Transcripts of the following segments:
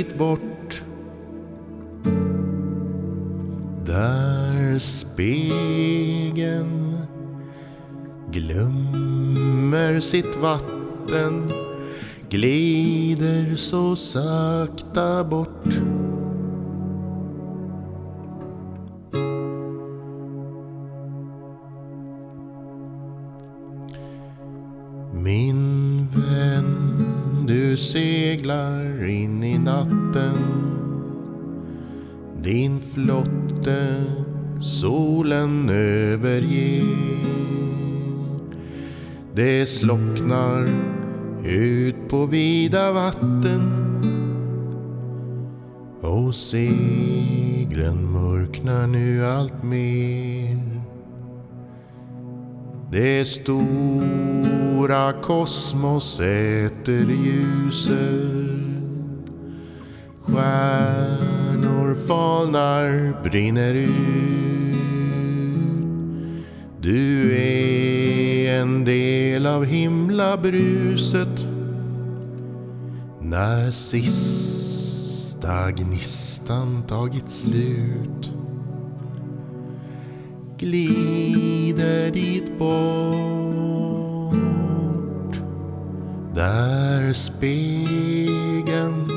dit bort, där spegeln glömmer sitt vatten, glider så sakta bort. Min vän, du seglar in i natten, din flotte solen överger. Det slocknar ut på vida vatten och seglen mörknar nu allt mer. Det stora kosmos äter ljuset, stjärnor falnar, brinner ut. Du är en del av himlabruset. När sista gnistan tagit slut, glider dit bort, där spegeln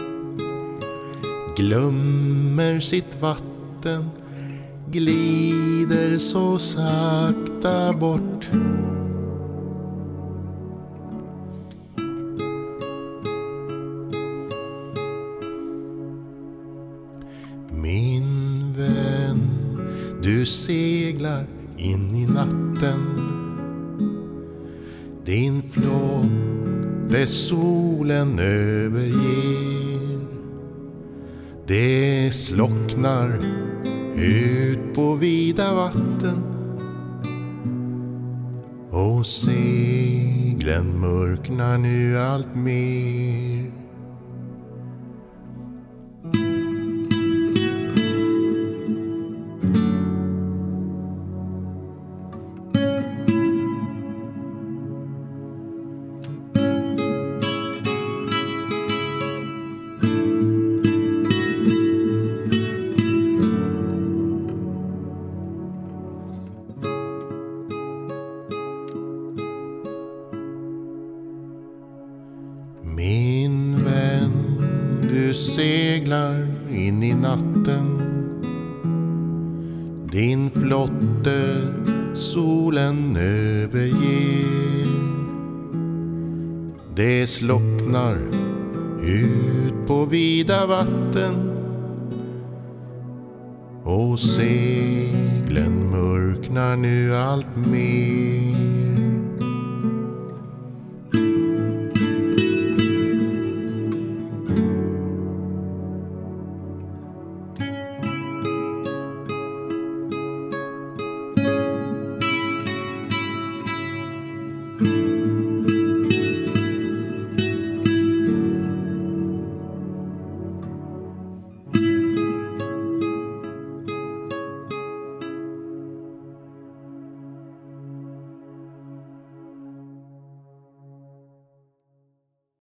glömmer sitt vatten, glider så sakta bort. Min vän, du seglar in i natten, din flotte solen överger. Det slocknar ut på vida vatten och seglen mörknar nu allt mer. Min vän, du seglar in i natten, din flotte solen överger. Det slocknar ut på vida vatten och seglen mörknar nu allt mer.